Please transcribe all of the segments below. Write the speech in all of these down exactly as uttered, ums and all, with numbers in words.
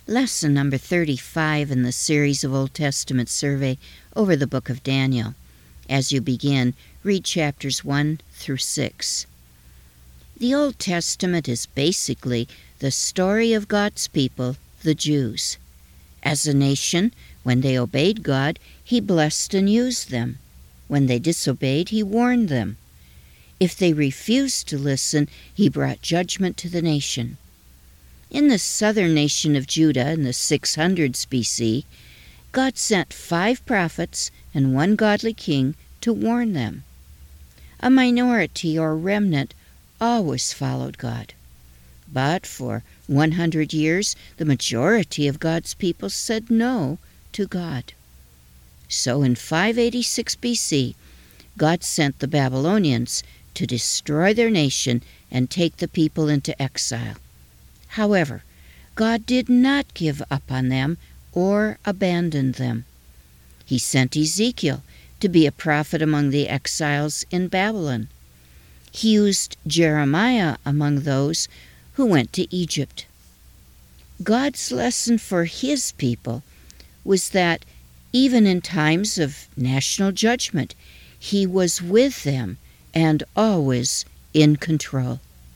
Lesson number thirty-five in the series of Old Testament survey over the book of Daniel. As you begin, read chapters one through six. The Old Testament is basically the story of God's people, the Jews. As a nation, when they obeyed God, He blessed and used them. When they disobeyed, He warned them. If they refused to listen, He brought judgment to the nation. In the southern nation of Judah in the six hundreds B C, God sent five prophets and one godly king to warn them. A minority or remnant always followed God. But for one hundred years, the majority of God's people said no to God. So in five eighty-six B C, God sent the Babylonians to destroy their nation and take the people into exile. However, God did not give up on them or abandon them. He sent Ezekiel to be a prophet among the exiles in Babylon. He used Jeremiah among those who went to Egypt. God's lesson for His people was that even in times of national judgment, He was with them and always in control.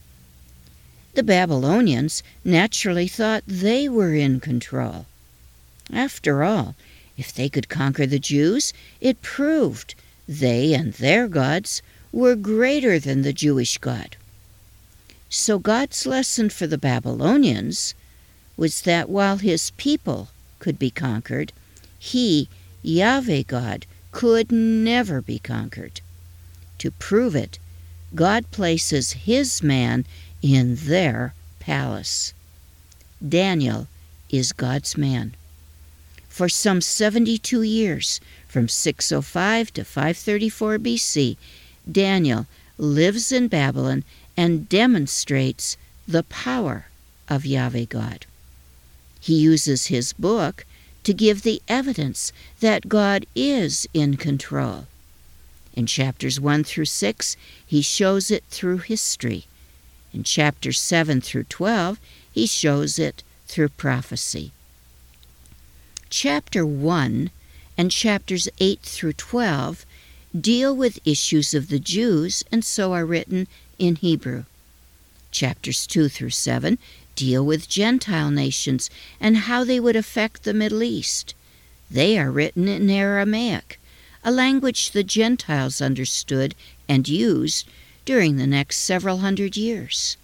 The Babylonians naturally thought they were in control. After all, if they could conquer the Jews, it proved they and their gods were greater than the Jewish God. So God's lesson for the Babylonians was that while His people could be conquered, He, Yahweh God, could never be conquered. To prove it, God places His man in their palace. Daniel is God's man. For some seventy-two years, from six oh five to five thirty-four B C, Daniel lives in Babylon and demonstrates the power of Yahweh God. He uses his book to give the evidence that God is in control. In chapters one through six, he shows it through history. In chapters seven through twelve, he shows it through prophecy. Chapter one and chapters eight through twelve deal with issues of the Jews and so are written in Hebrew. Chapters two through seven deal with Gentile nations and how they would affect the Middle East. They are written in Aramaic, a language the Gentiles understood and used during the next several hundred years.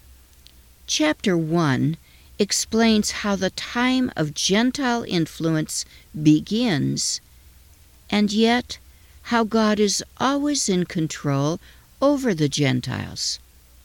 Chapter one explains how the time of Gentile influence begins, and yet how God is always in control over the Gentiles.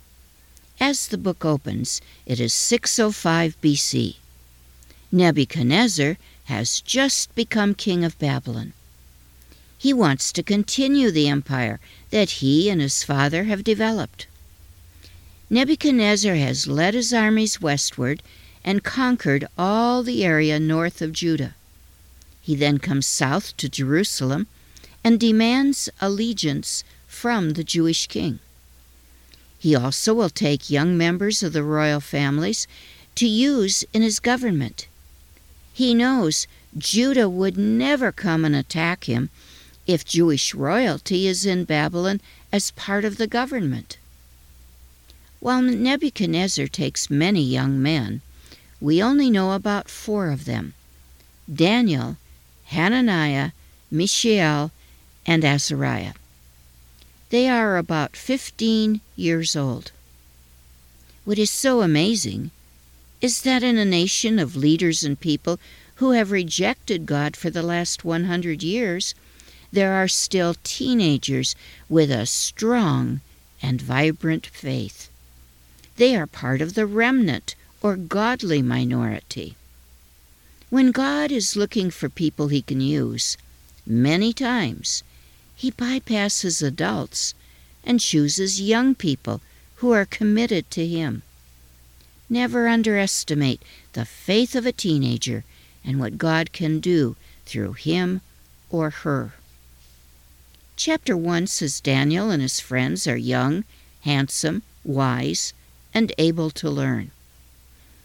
As the book opens, it is six oh five B C. Nebuchadnezzar has just become king of Babylon. He wants to continue the empire that he and his father have developed. Nebuchadnezzar has led his armies westward and conquered all the area north of Judah. He then comes south to Jerusalem and demands allegiance from the Jewish king. He also will take young members of the royal families to use in his government. He knows Judah would never come and attack him if Jewish royalty is in Babylon as part of the government. While Nebuchadnezzar takes many young men, we only know about four of them: Daniel, Hananiah, Mishael, and Azariah. They are about fifteen years old. What is so amazing is that in a nation of leaders and people who have rejected God for the last one hundred years, there are still teenagers with a strong and vibrant faith. They are part of the remnant or godly minority. When God is looking for people He can use, many times He bypasses adults and chooses young people who are committed to Him. Never underestimate the faith of a teenager and what God can do through him or her. Chapter one says Daniel and his friends are young, handsome, wise, and able to learn.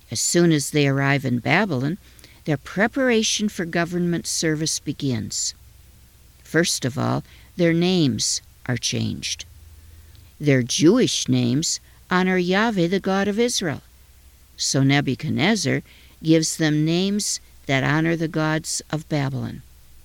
As soon as they arrive in Babylon, their preparation for government service begins. First of all, their names are changed. Their Jewish names honor Yahweh, the God of Israel. So Nebuchadnezzar gives them names that honor the gods of Babylon.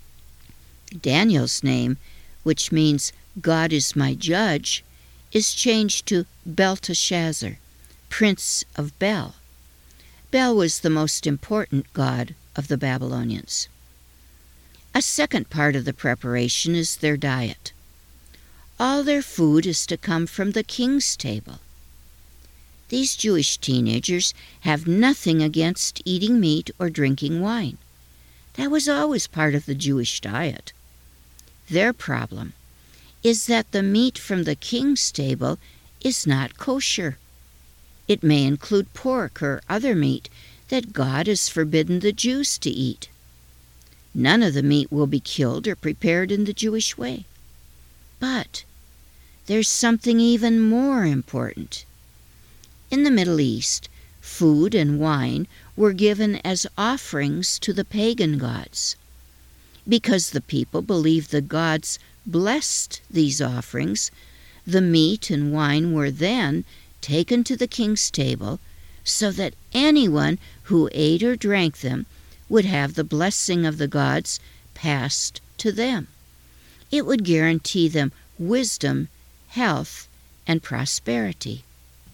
Daniel's name, which means God is my judge, is changed to Belteshazzar, Prince of Bel. Bel was the most important god of the Babylonians. A second part of the preparation is their diet. All their food is to come from the king's table. These Jewish teenagers have nothing against eating meat or drinking wine. That was always part of the Jewish diet. Their problem is that the meat from the king's table is not kosher. It may include pork or other meat that God has forbidden the Jews to eat. None of the meat will be killed or prepared in the Jewish way. But there's something even more important. In the Middle East, food and wine were given as offerings to the pagan gods. Because the people believed the gods blessed these offerings, the meat and wine were then taken to the king's table so that anyone who ate or drank them would have the blessing of the gods passed to them. It would guarantee them wisdom, health, and prosperity.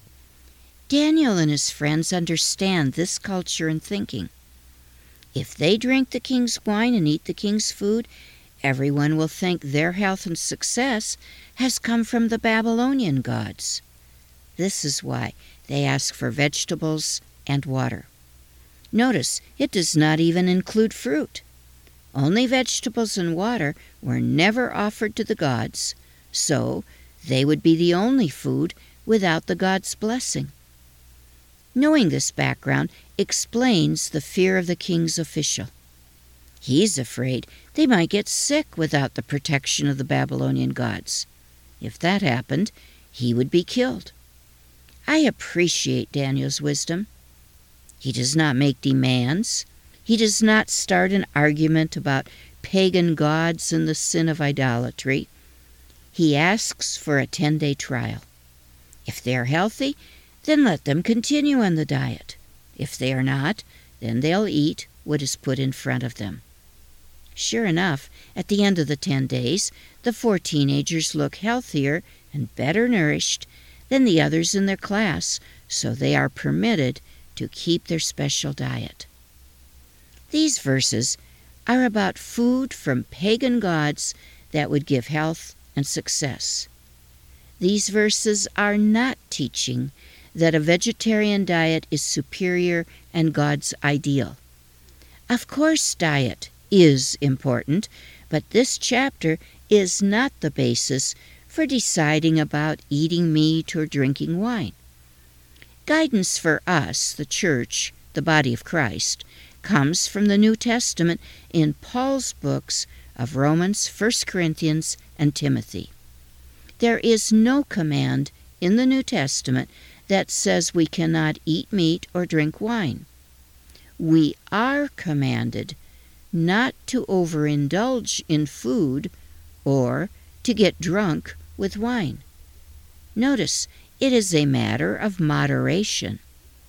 Daniel and his friends understand this culture and thinking. If they drink the king's wine and eat the king's food, everyone will think their health and success has come from the Babylonian gods. This is why they ask for vegetables and water. Notice, it does not even include fruit. Only vegetables and water were never offered to the gods, so they would be the only food without the gods' blessing. Knowing this background explains the fear of the king's official. He's afraid they might get sick without the protection of the Babylonian gods. If that happened, he would be killed. I appreciate Daniel's wisdom. He does not make demands. He does not start an argument about pagan gods and the sin of idolatry. He asks for a ten-day trial. If they are healthy, then let them continue on the diet. If they are not, then they'll eat what is put in front of them. Sure enough, at the end of the ten days, the four teenagers look healthier and better nourished than the others in their class, so they are permitted to keep their special diet. These verses are about food from pagan gods that would give health and success. These verses are not teaching that a vegetarian diet is superior and God's ideal. Of course, diet is important, but this chapter is not the basis for deciding about eating meat or drinking wine. Guidance for us, the church, the body of Christ, comes from the New Testament in Paul's books of Romans, First Corinthians, and Timothy. There is no command in the New Testament that says we cannot eat meat or drink wine. We are commanded not to overindulge in food or to get drunk with wine. Notice, it is a matter of moderation.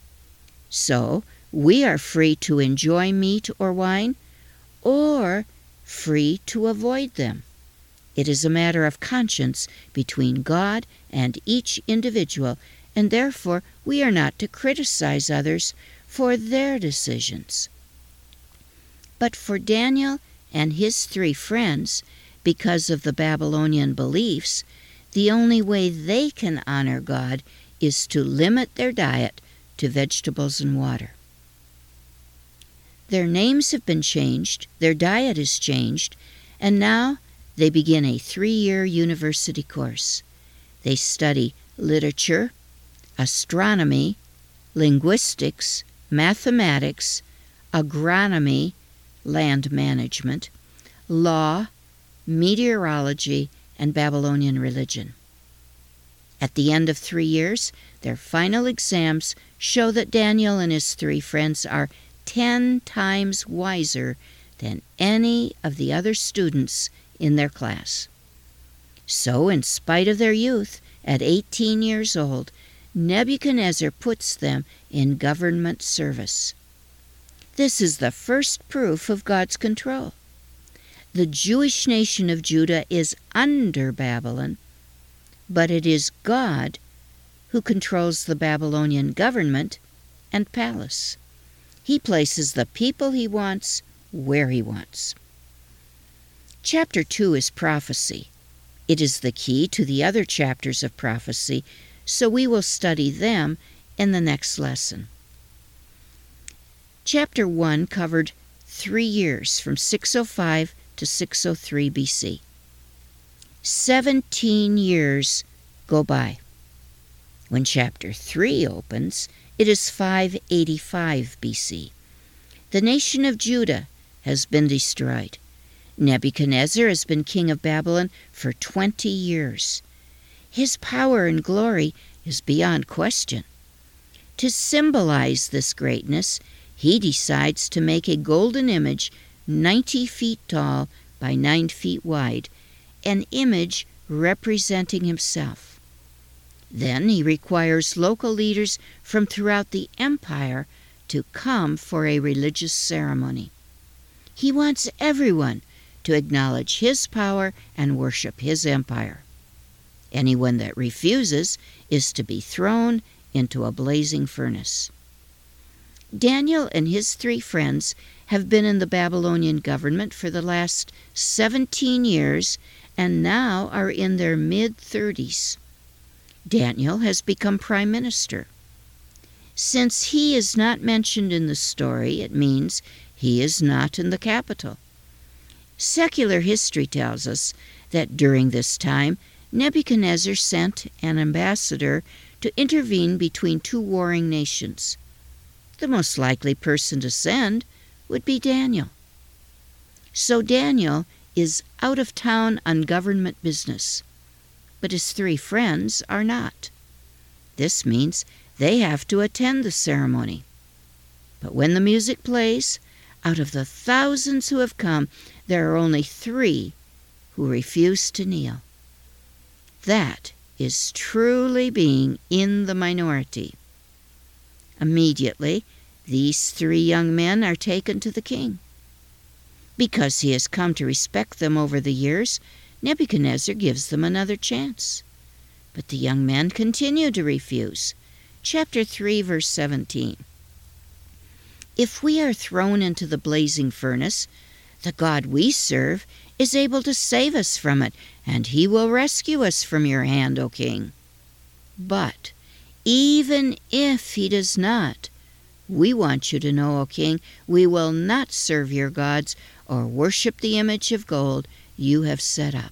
So, we are free to enjoy meat or wine, or free to avoid them. It is a matter of conscience between God and each individual, and therefore we are not to criticize others for their decisions. But for Daniel and his three friends, because of the Babylonian beliefs, the only way they can honor God is to limit their diet to vegetables and water. Their names have been changed, their diet is changed, and now they begin a three-year university course. They study literature, astronomy, linguistics, mathematics, agronomy, land management, law, meteorology, and Babylonian religion. At the end of three years, their final exams show that Daniel and his three friends are ten times wiser than any of the other students in their class. So, in spite of their youth, at eighteen years old, Nebuchadnezzar puts them in government service. This is the first proof of God's control. The Jewish nation of Judah is under Babylon, but it is God who controls the Babylonian government and palace. He places the people he wants where he wants. Chapter two is prophecy. It is the key to the other chapters of prophecy, so we will study them in the next lesson. Chapter one covered three years from six oh five to six oh three B C. Seventeen years go by. When chapter three opens, it is five eighty-five B C. The nation of Judah has been destroyed. Nebuchadnezzar has been king of Babylon for twenty years. His power and glory is beyond question. To symbolize this greatness, he decides to make a golden image ninety feet tall by nine feet wide, an image representing himself. Then he requires local leaders from throughout the empire to come for a religious ceremony. He wants everyone to acknowledge his power and worship his empire. Anyone that refuses is to be thrown into a blazing furnace. Daniel and his three friends have been in the Babylonian government for the last seventeen years and now are in their mid-thirties. Daniel has become prime minister. Since he is not mentioned in the story, it means he is not in the capital. Secular history tells us that during this time, Nebuchadnezzar sent an ambassador to intervene between two warring nations. The most likely person to send would be Daniel. So Daniel is out of town on government business, but his three friends are not. This means they have to attend the ceremony. But when the music plays, out of the thousands who have come, there are only three who refuse to kneel. That is truly being in the minority. Immediately, these three young men are taken to the king. Because he has come to respect them over the years, Nebuchadnezzar gives them another chance. But the young men continue to refuse. Chapter three, verse seventeen. If we are thrown into the blazing furnace, the God we serve is able to save us from it, and he will rescue us from your hand, O king. But even if he does not, we want you to know, O king, we will not serve your gods or worship the image of gold you have set up.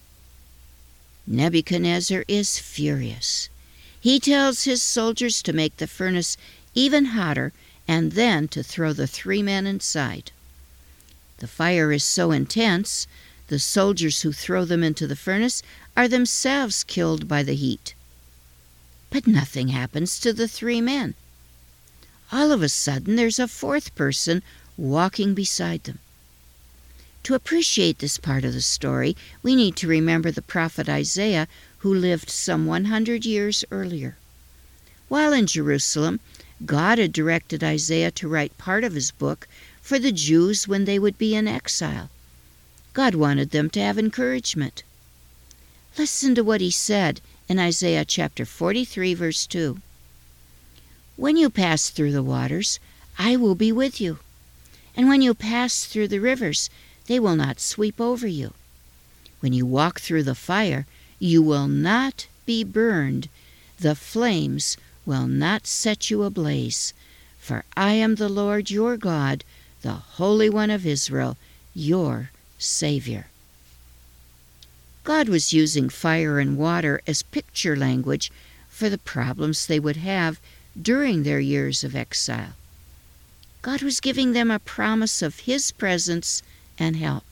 Nebuchadnezzar is furious. He tells his soldiers to make the furnace even hotter and then to throw the three men inside. The fire is so intense, the soldiers who throw them into the furnace are themselves killed by the heat. But nothing happens to the three men. All of a sudden, there's a fourth person walking beside them. To appreciate this part of the story, we need to remember the prophet Isaiah, who lived some one hundred years earlier. While in Jerusalem, God had directed Isaiah to write part of his book for the Jews when they would be in exile. God wanted them to have encouragement. Listen to what he said in Isaiah chapter forty-three, verse two. When you pass through the waters, I will be with you. And when you pass through the rivers, they will not sweep over you. When you walk through the fire, you will not be burned. The flames will not set you ablaze. For I am the Lord your God, the Holy One of Israel, your Savior. God was using fire and water as picture language for the problems they would have during their years of exile. God was giving them a promise of his presence and help.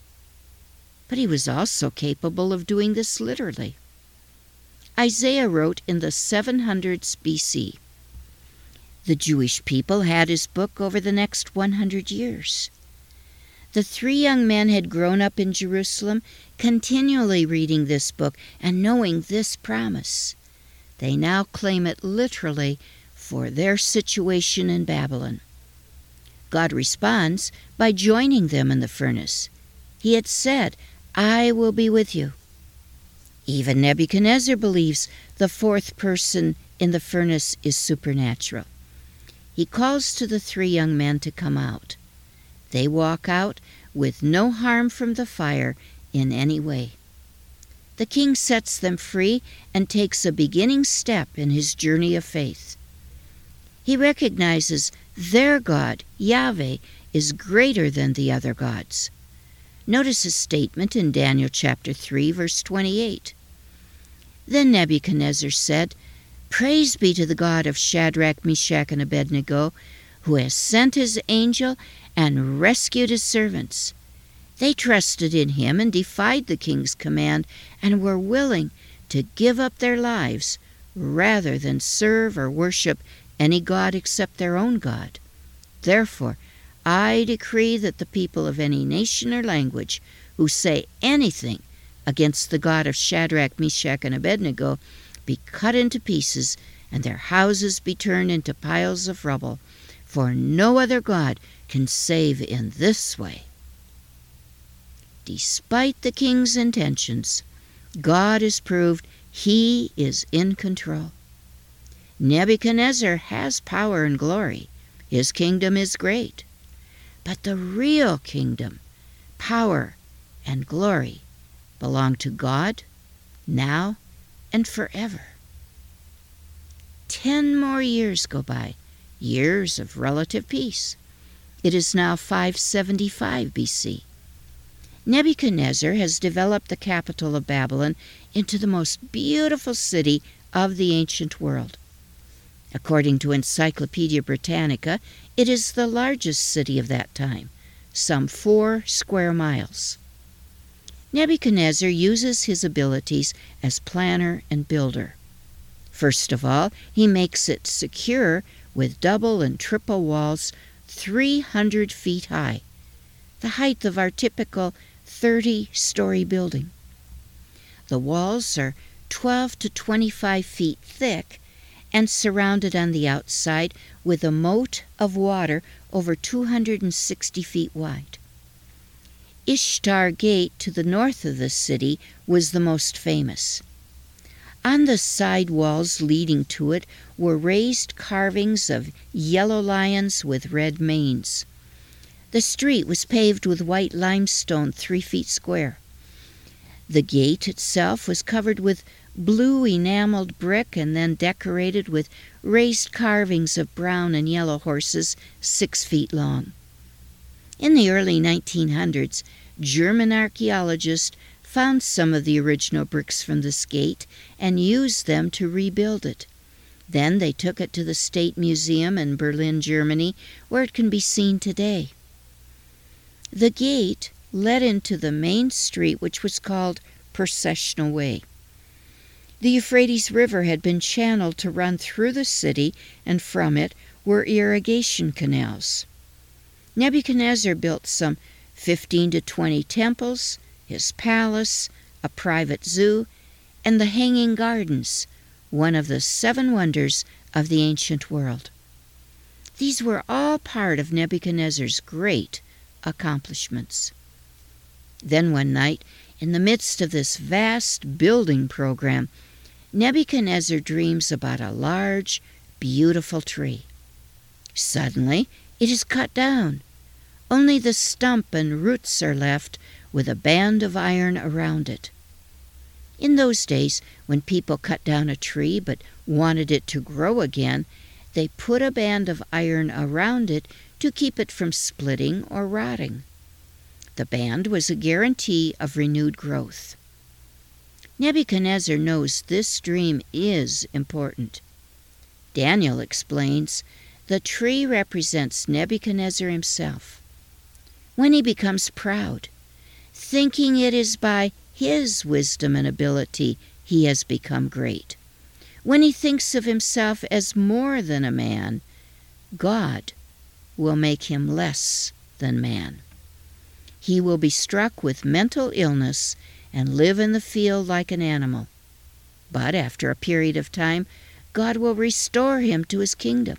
But he was also capable of doing this literally. Isaiah wrote in the seven hundreds B C, The Jewish people had his book over the next one hundred years. The three young men had grown up in Jerusalem, continually reading this book and knowing this promise. They now claim it literally for their situation in Babylon. God responds by joining them in the furnace. He had said, "I will be with you." Even Nebuchadnezzar believes the fourth person in the furnace is supernatural. He calls to the three young men to come out. They walk out with no harm from the fire in any way. The king sets them free and takes a beginning step in his journey of faith. He recognizes their God, Yahweh, is greater than the other gods. Notice his statement in Daniel chapter three, verse twenty-eight. Then Nebuchadnezzar said, "Praise be to the God of Shadrach, Meshach, and Abednego, who has sent his angel and rescued his servants. They trusted in him and defied the king's command and were willing to give up their lives rather than serve or worship any god except their own God. Therefore, I decree that the people of any nation or language who say anything against the God of Shadrach, Meshach, and Abednego be cut into pieces and their houses be turned into piles of rubble, for no other God can save in this way." Despite the king's intentions, God has proved he is in control. Nebuchadnezzar has power and glory. His kingdom is great. But the real kingdom, power, and glory belong to God now and forever. Ten more years go by, years of relative peace. It is now five seventy-five B C. Nebuchadnezzar has developed the capital of Babylon into the most beautiful city of the ancient world. According to Encyclopedia Britannica, it is the largest city of that time, some four square miles. Nebuchadnezzar uses his abilities as planner and builder. First of all, he makes it secure with double and triple walls three hundred feet high, the height of our typical thirty-story building. The walls are twelve to twenty-five feet thick and surrounded on the outside with a moat of water over two hundred sixty feet wide. Ishtar Gate to the north of the city was the most famous. On the side walls leading to it were raised carvings of yellow lions with red manes. The street was paved with white limestone three feet square. The gate itself was covered with blue enameled brick and then decorated with raised carvings of brown and yellow horses six feet long. In the early nineteen hundreds, German archaeologists found some of the original bricks from this gate and used them to rebuild it. Then they took it to the State Museum in Berlin, Germany, where it can be seen today. The gate led into the main street, which was called Processional Way. The Euphrates River had been channeled to run through the city, and from it were irrigation canals. Nebuchadnezzar built some fifteen to twenty temples, his palace, a private zoo, and the Hanging Gardens, one of the seven wonders of the ancient world. These were all part of Nebuchadnezzar's great accomplishments. Then one night, in the midst of this vast building program, Nebuchadnezzar dreams about a large, beautiful tree. Suddenly, it is cut down. Only the stump and roots are left with a band of iron around it. In those days, when people cut down a tree but wanted it to grow again, they put a band of iron around it to keep it from splitting or rotting. The band was a guarantee of renewed growth. Nebuchadnezzar knows this dream is important. Daniel explains, the tree represents Nebuchadnezzar himself. When he becomes proud, thinking it is by his wisdom and ability he has become great. When he thinks of himself as more than a man, God will make him less than man. He will be struck with mental illness and live in the field like an animal. But after a period of time, God will restore him to his kingdom.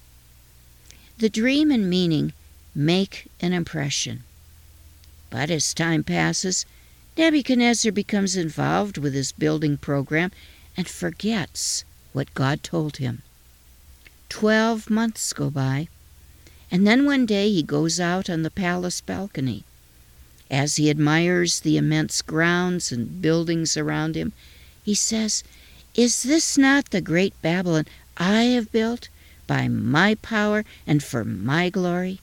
The dream and meaning make an impression. But as time passes, Nebuchadnezzar becomes involved with his building program and forgets what God told him. Twelve months go by, and then one day he goes out on the palace balcony. As he admires the immense grounds and buildings around him, he says, "Is this not the great Babylon I have built by my power and for my glory?"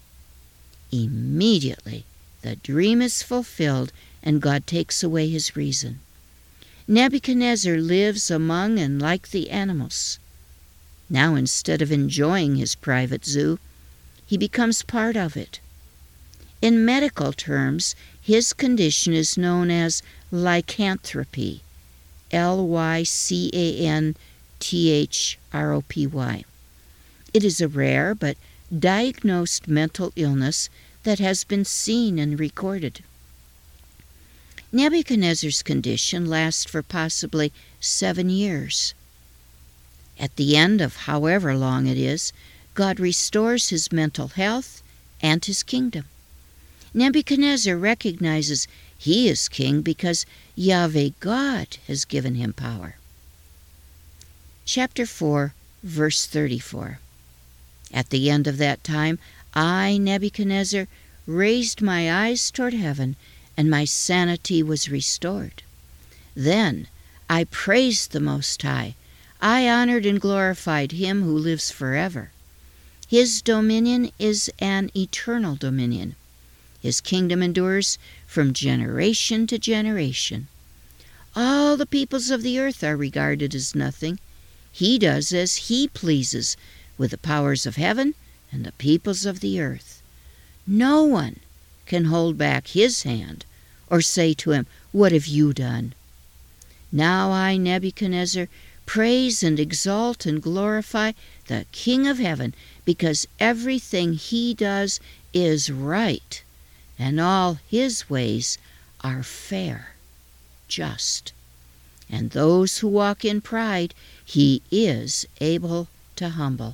Immediately, the dream is fulfilled and God takes away his reason. Nebuchadnezzar lives among and like the animals. Now, instead of enjoying his private zoo, he becomes part of it. In medical terms, his condition is known as lycanthropy, L Y C A N T H R O P Y. It is a rare but diagnosed mental illness that has been seen and recorded. Nebuchadnezzar's condition lasts for possibly seven years. At the end of however long it is, God restores his mental health and his kingdom. Nebuchadnezzar recognizes he is king because Yahweh God has given him power. Chapter four, verse thirty-four. At the end of that time, I, Nebuchadnezzar, raised my eyes toward heaven, and my sanity was restored. Then I praised the Most High. I honored and glorified him who lives forever. His dominion is an eternal dominion. His kingdom endures from generation to generation. All the peoples of the earth are regarded as nothing. He does as he pleases with the powers of heaven and the peoples of the earth. No one can hold back his hand or say to him, "What have you done?" Now I, Nebuchadnezzar, praise and exalt and glorify the King of heaven, because everything he does is right, and all his ways are fair, just. And those who walk in pride, he is able to humble.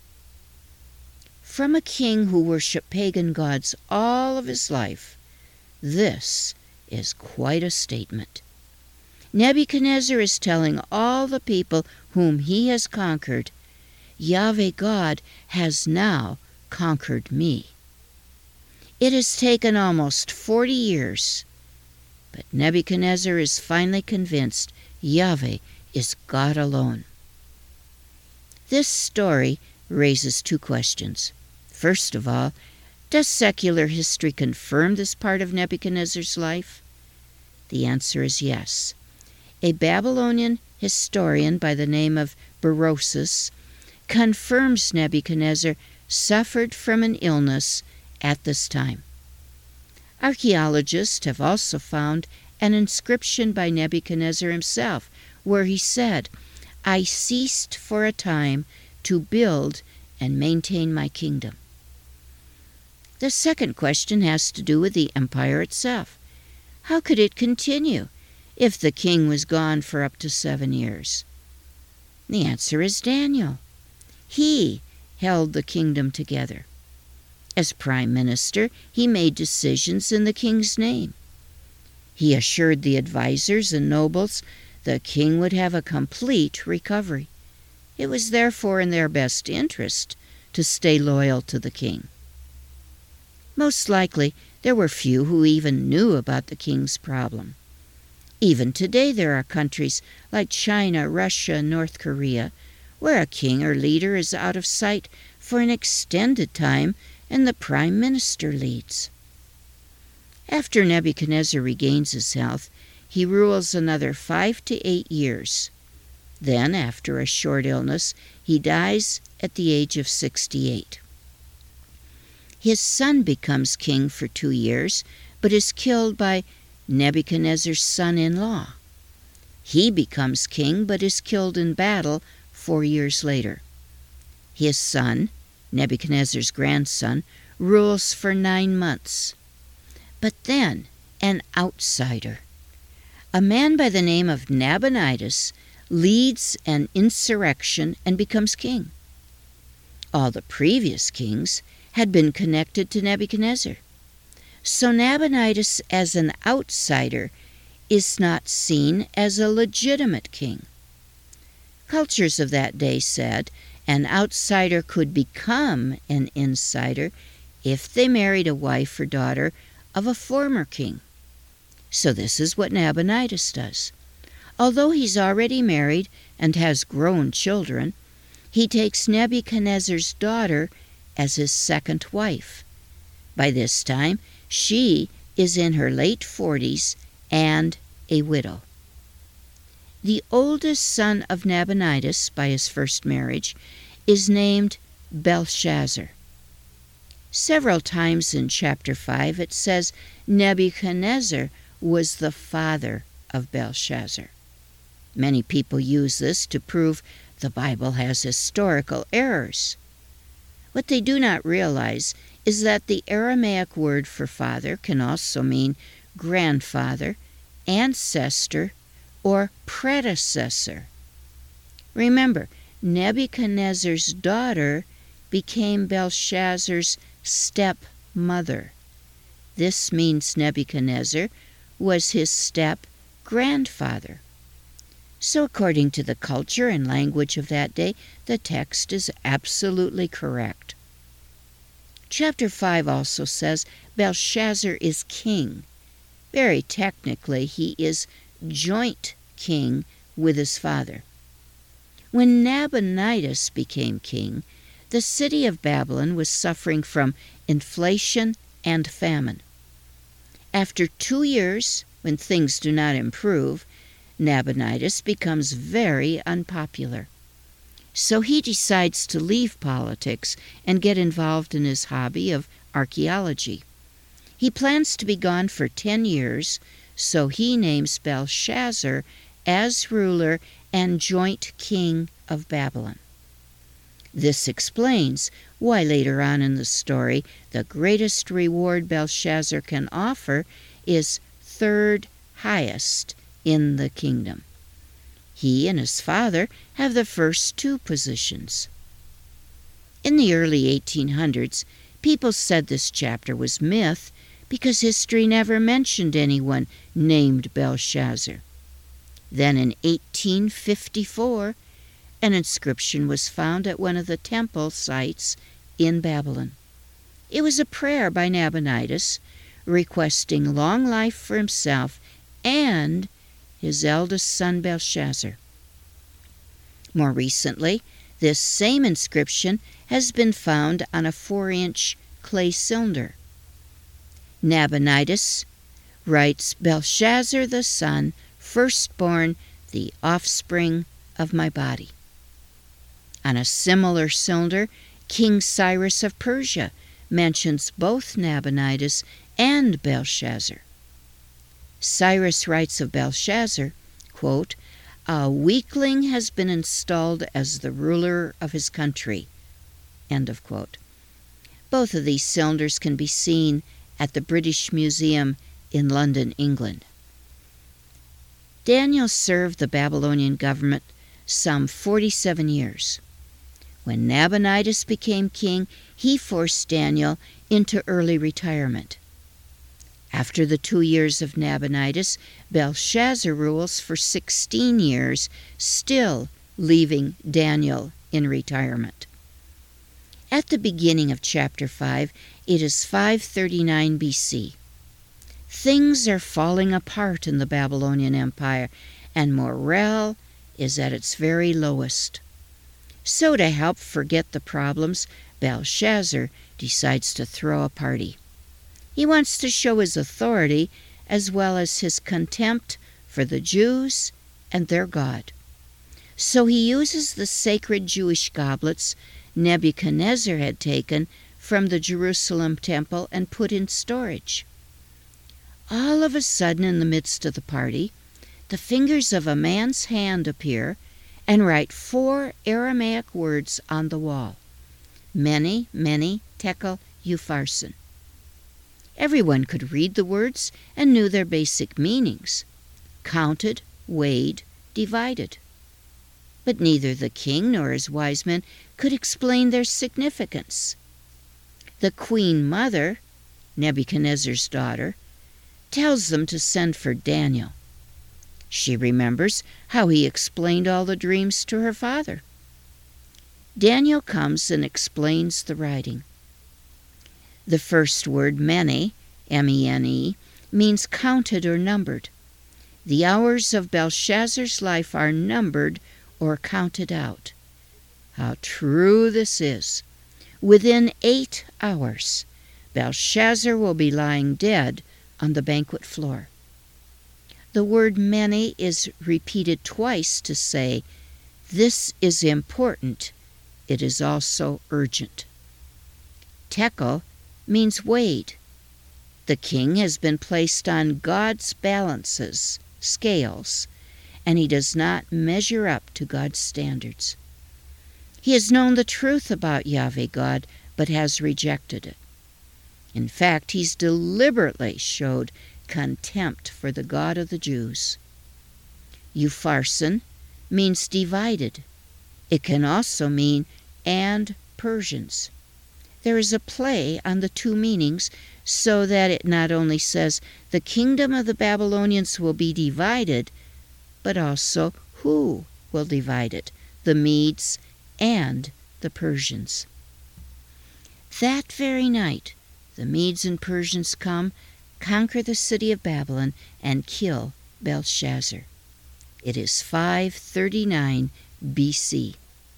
From a king who worshiped pagan gods all of his life, this is quite a statement. Nebuchadnezzar is telling all the people whom he has conquered, Yahweh God has now conquered me. It has taken almost forty years, but Nebuchadnezzar is finally convinced Yahweh is God alone. This story raises two questions. First of all, does secular history confirm this part of Nebuchadnezzar's life? The answer is yes. A Babylonian historian by the name of Berosus confirms Nebuchadnezzar suffered from an illness at this time. Archaeologists have also found an inscription by Nebuchadnezzar himself where he said, "I ceased for a time to build and maintain my kingdom." The second question has to do with the empire itself. How could it continue if the king was gone for up to seven years? The answer is Daniel. He held the kingdom together. As prime minister, he made decisions in the king's name. He assured the advisors and nobles the king would have a complete recovery. It was therefore in their best interest to stay loyal to the king. Most likely, there were few who even knew about the king's problem. Even today there are countries like China, Russia, and North Korea where a king or leader is out of sight for an extended time and the prime minister leads. After Nebuchadnezzar regains his health, he rules another five to eight years. Then, after a short illness, he dies at the age of sixty-eight. His son becomes king for two years, but is killed by Nebuchadnezzar's son-in-law. He becomes king, but is killed in battle four years later. His son, Nebuchadnezzar's grandson, rules for nine months. But then an outsider, a man by the name of Nabonidus, leads an insurrection and becomes king. All the previous kings had been connected to Nebuchadnezzar. So Nabonidus, as an outsider, is not seen as a legitimate king. Cultures of that day said an outsider could become an insider if they married a wife or daughter of a former king. So this is what Nabonidus does. Although he's already married and has grown children, he takes Nebuchadnezzar's daughter as his second wife. By this time, she is in her late forties and a widow. The oldest son of Nabonidus, by his first marriage, is named Belshazzar. Several times in chapter five it says Nebuchadnezzar was the father of Belshazzar. Many people use this to prove the Bible has historical errors. What they do not realize is that the Aramaic word for father can also mean grandfather, ancestor, or predecessor. Remember, Nebuchadnezzar's daughter became Belshazzar's stepmother. This means Nebuchadnezzar was his step-grandfather. So according to the culture and language of that day, the text is absolutely correct. Chapter five also says Belshazzar is king. Very technically, he is joint king with his father. When Nabonidus became king, the city of Babylon was suffering from inflation and famine. After two years, when things do not improve, Nabonidus becomes very unpopular. So he decides to leave politics and get involved in his hobby of archaeology. He plans to be gone for ten years, so he names Belshazzar as ruler and joint king of Babylon. This explains why later on in the story the greatest reward Belshazzar can offer is third highest in the kingdom. He and his father have the first two positions. In the early eighteen hundreds, people said this chapter was myth because history never mentioned anyone named Belshazzar. Then in eighteen fifty-four, an inscription was found at one of the temple sites in Babylon. It was a prayer by Nabonidus requesting long life for himself and his eldest son Belshazzar. More recently, this same inscription has been found on a four-inch clay cylinder. Nabonidus writes, "Belshazzar the son, firstborn, the offspring of my body." On a similar cylinder, King Cyrus of Persia mentions both Nabonidus and Belshazzar. Cyrus writes of Belshazzar, quote, "A weakling has been installed as the ruler of his country." End of quote. Both of these cylinders can be seen at the British Museum in London, England. Daniel served the Babylonian government some forty-seven years. When Nabonidus became king, he forced Daniel into early retirement. After the two years of Nabonidus, Belshazzar rules for sixteen years, still leaving Daniel in retirement. At the beginning of chapter five, it is five thirty-nine B C. Things are falling apart in the Babylonian Empire, and morale is at its very lowest. So to help forget the problems, Belshazzar decides to throw a party. He wants to show his authority as well as his contempt for the Jews and their God. So he uses the sacred Jewish goblets Nebuchadnezzar had taken from the Jerusalem temple and put in storage. All of a sudden, in the midst of the party, the fingers of a man's hand appear and write four Aramaic words on the wall. Mene, Mene, Tekel, Upharsin. Everyone could read the words and knew their basic meanings: counted, weighed, divided. But neither the king nor his wise men could explain their significance. The queen mother, Nebuchadnezzar's daughter, tells them to send for Daniel. She remembers how he explained all the dreams to her father. Daniel comes and explains the writing. The first word, mene, M E N E, means counted or numbered. The hours of Belshazzar's life are numbered or counted out. How true this is! Within eight hours, Belshazzar will be lying dead on the banquet floor. The word mene is repeated twice to say, this is important. It is also urgent. Tekel means weighed. The king has been placed on God's balances, scales, and he does not measure up to God's standards. He has known the truth about Yahweh God, but has rejected it. In fact, he's deliberately showed contempt for the God of the Jews. Upharsin means divided. It can also mean and Persians. There is a play on the two meanings so that it not only says the kingdom of the Babylonians will be divided, but also who will divide it, the Medes and the Persians. That very night, the Medes and Persians come, conquer the city of Babylon, and kill Belshazzar. It is five thirty-nine B C.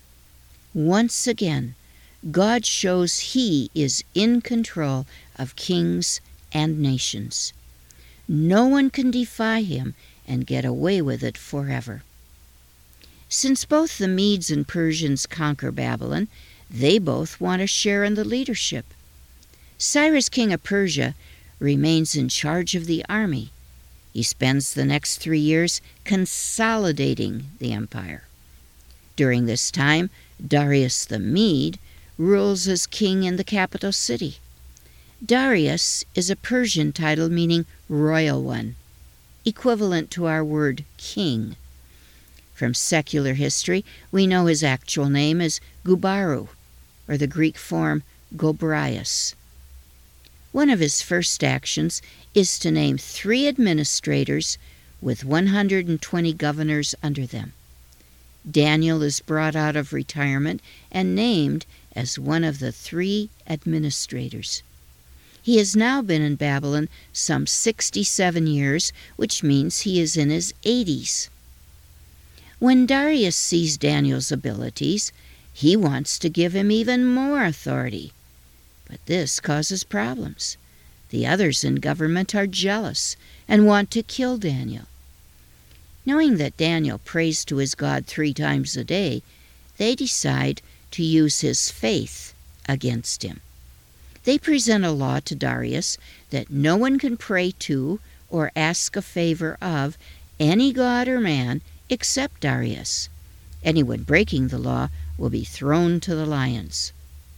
Once again, God shows he is in control of kings and nations. No one can defy him and get away with it forever. Since both the Medes and Persians conquer Babylon, they both want a share in the leadership. Cyrus, king of Persia, remains in charge of the army. He spends the next three years consolidating the empire. During this time, Darius the Mede rules as king in the capital city. Darius is a Persian title meaning royal one, equivalent to our word king. From secular history, we know his actual name is Gubaru, or the Greek form Gobrias. One of his first actions is to name three administrators with one hundred twenty governors under them. Daniel is brought out of retirement and named as one of the three administrators. He has now been in Babylon some sixty-seven years, which means he is in his eighties. When Darius sees Daniel's abilities, he wants to give him even more authority. But this causes problems. The others in government are jealous and want to kill Daniel. Knowing that Daniel prays to his God three times a day, they decide to use his faith against him. They present a law to Darius that no one can pray to or ask a favor of any god or man except Darius. Anyone breaking the law will be thrown to the lions.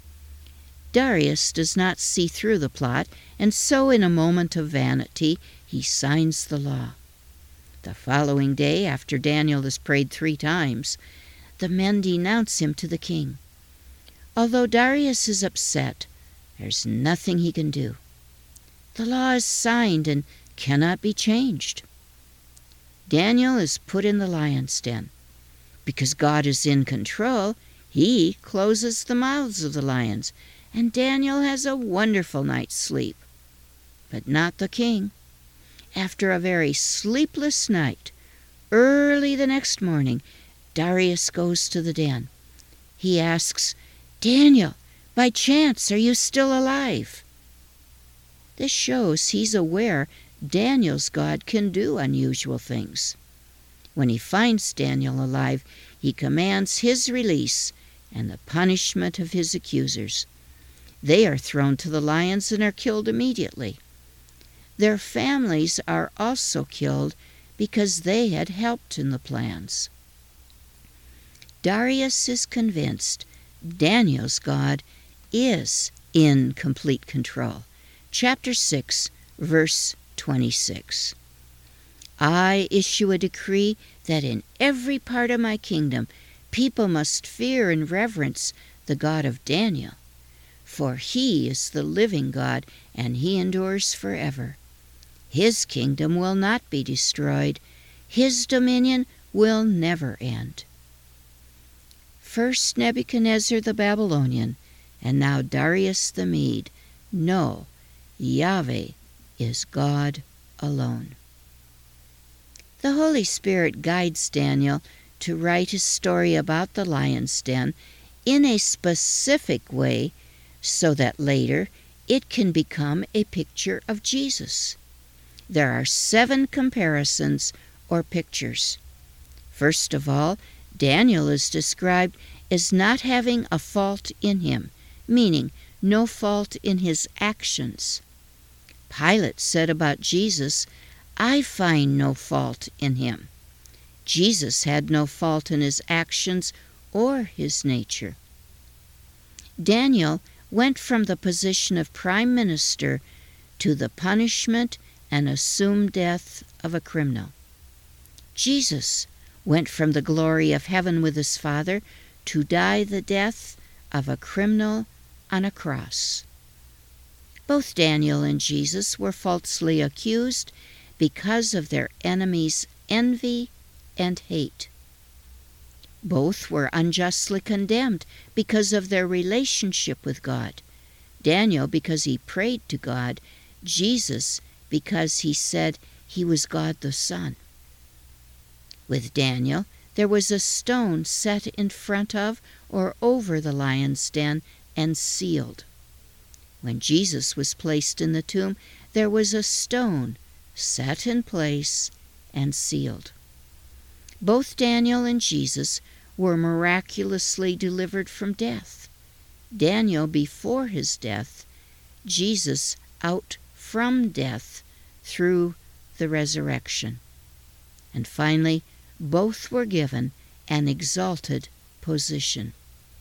Darius does not see through the plot, and so in a moment of vanity he signs the law. The following day, after Daniel has prayed three times, the men denounce him to the king. Although Darius is upset, there's nothing he can do. The law is signed and cannot be changed. Daniel is put in the lion's den. Because God is in control, he closes the mouths of the lions, and Daniel has a wonderful night's sleep. But not the king. After a very sleepless night, early the next morning, Darius goes to the den. He asks, "Daniel, by chance, are you still alive?" This shows he's aware Daniel's God can do unusual things. When he finds Daniel alive, he commands his release and the punishment of his accusers. They are thrown to the lions and are killed immediately. Their families are also killed because they had helped in the plans. Darius is convinced Daniel's God is in complete control. Chapter six, verse twenty-six. I issue a decree that in every part of my kingdom people must fear and reverence the God of Daniel, for he is the living God, and he endures forever. His kingdom will not be destroyed. His dominion will never end. First Nebuchadnezzar the Babylonian, and now Darius the Mede, know Yahweh is God alone. The Holy Spirit guides Daniel to write his story about the lion's den in a specific way so that later it can become a picture of Jesus. There are seven comparisons or pictures. First of all, Daniel is described as not having a fault in him, meaning no fault in his actions. Pilate said about Jesus, I find no fault in him. Jesus had no fault in his actions or his nature. Daniel went from the position of prime minister to the punishment and assumed death of a criminal. Jesus went from the glory of heaven with his Father to die the death of a criminal on a cross. Both Daniel and Jesus were falsely accused because of their enemies' envy and hate. Both were unjustly condemned because of their relationship with God. Daniel because he prayed to God, Jesus because he said he was God the Son. With Daniel, there was a stone set in front of or over the lion's den and sealed. When Jesus was placed in the tomb, there was a stone set in place and sealed. Both Daniel and Jesus were miraculously delivered from death. Daniel before his death, Jesus out from death through the resurrection. And finally, both were given an exalted position.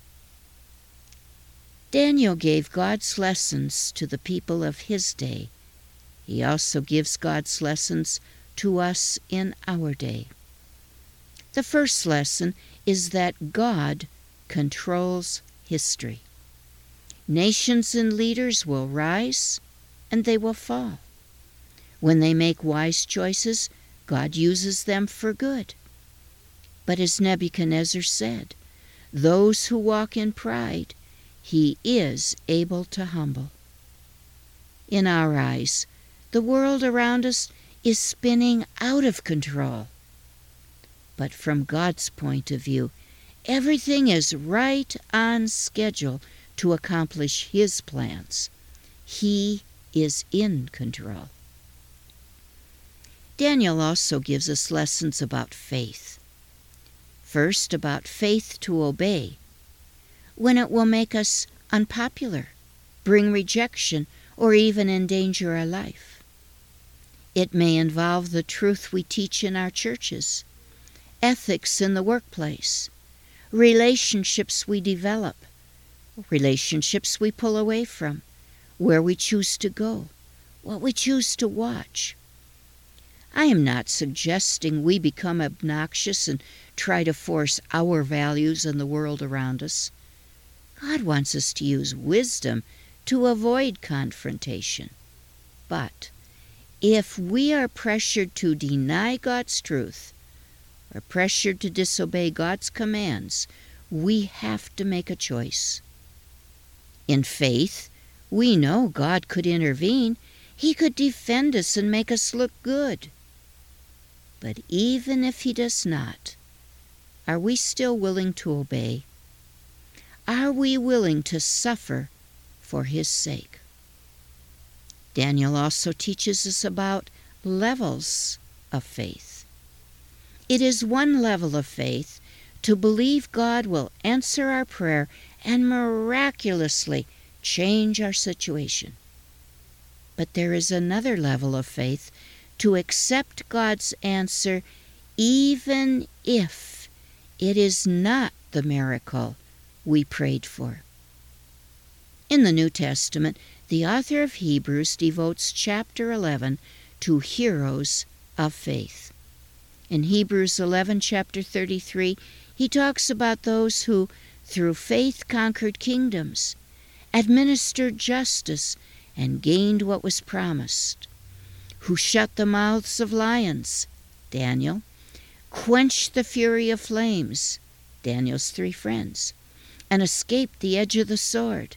Daniel gave God's lessons to the people of his day. He also gives God's lessons to us in our day. The first lesson is that God controls history. Nations and leaders will rise and they will fall. When they make wise choices, God uses them for good. But as Nebuchadnezzar said, those who walk in pride, he is able to humble. In our eyes, the world around us is spinning out of control. But from God's point of view, everything is right on schedule to accomplish his plans. He is in control. Daniel also gives us lessons about faith. First, about faith to obey, when it will make us unpopular, bring rejection, or even endanger our life. It may involve the truth we teach in our churches, ethics in the workplace, relationships we develop, relationships we pull away from, where we choose to go, what we choose to watch. I am not suggesting we become obnoxious and try to force our values on the world around us. God wants us to use wisdom to avoid confrontation. But if we are pressured to deny God's truth or pressured to disobey God's commands, we have to make a choice. In faith, we know God could intervene. He could defend us and make us look good. But even if he does not, are we still willing to obey? Are we willing to suffer for his sake? Daniel also teaches us about levels of faith. It is one level of faith to believe God will answer our prayer and miraculously change our situation. But there is another level of faith to accept God's answer even if it is not the miracle we prayed for. In the New Testament, the author of Hebrews devotes chapter eleven to heroes of faith. In Hebrews eleven, chapter thirty-three, he talks about those who, through faith, conquered kingdoms, administered justice, and gained what was promised, who shut the mouths of lions, Daniel, quenched the fury of flames, Daniel's three friends, and escaped the edge of the sword.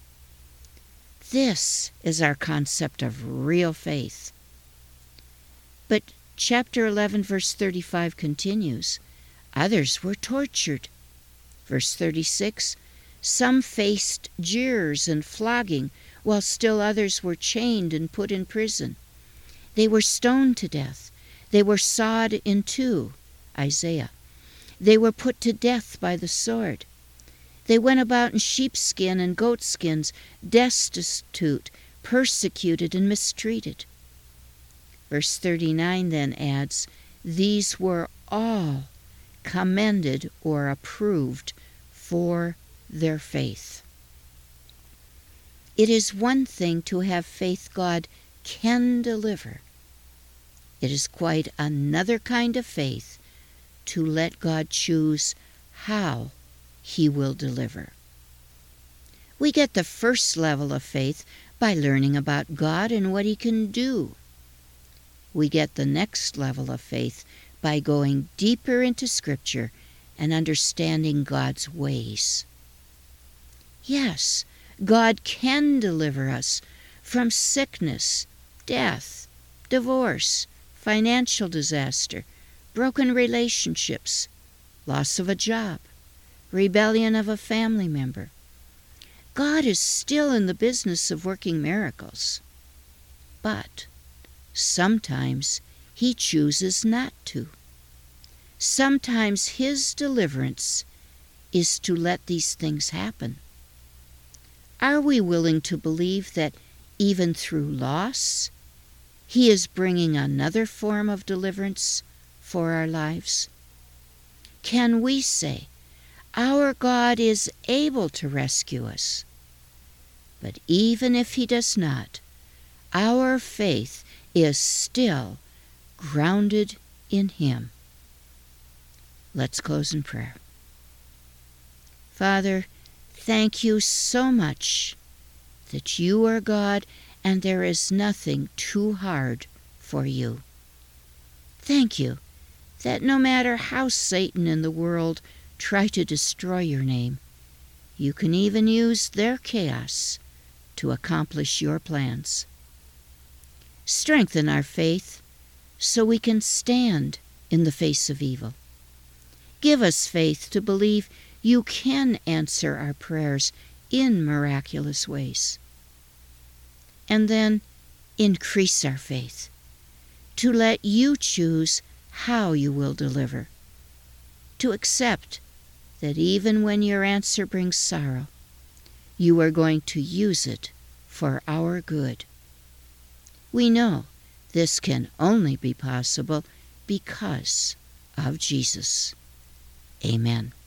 This is our concept of real faith. But chapter eleven, verse thirty-five continues, others were tortured. Verse thirty-six, some faced jeers and flogging, while still others were chained and put in prison. They were stoned to death. They were sawed in two, Isaiah. They were put to death by the sword. They went about in sheepskin and goatskins, destitute, persecuted, and mistreated. Verse thirty-nine then adds, these were all commended or approved for their faith. It is one thing to have faith God can deliver. It is quite another kind of faith to let God choose how He will deliver. We get the first level of faith by learning about God and what He can do. We get the next level of faith by going deeper into Scripture and understanding God's ways. Yes, God can deliver us from sickness, death, divorce, financial disaster, broken relationships, loss of a job, rebellion of a family member. God is still in the business of working miracles, but sometimes He chooses not to. Sometimes His deliverance is to let these things happen. Are we willing to believe that even through loss, He is bringing another form of deliverance for our lives? Can we say, our God is able to rescue us? But even if He does not, our faith is still grounded in Him. Let's close in prayer. Father, thank You so much that You are God and there is nothing too hard for You. Thank You that no matter how Satan and the world try to destroy Your name, You can even use their chaos to accomplish Your plans. Strengthen our faith so we can stand in the face of evil. Give us faith to believe You can answer our prayers in miraculous ways. And then increase our faith to let You choose how You will deliver, to accept that even when Your answer brings sorrow, You are going to use it for our good. We know this can only be possible because of Jesus. Amen.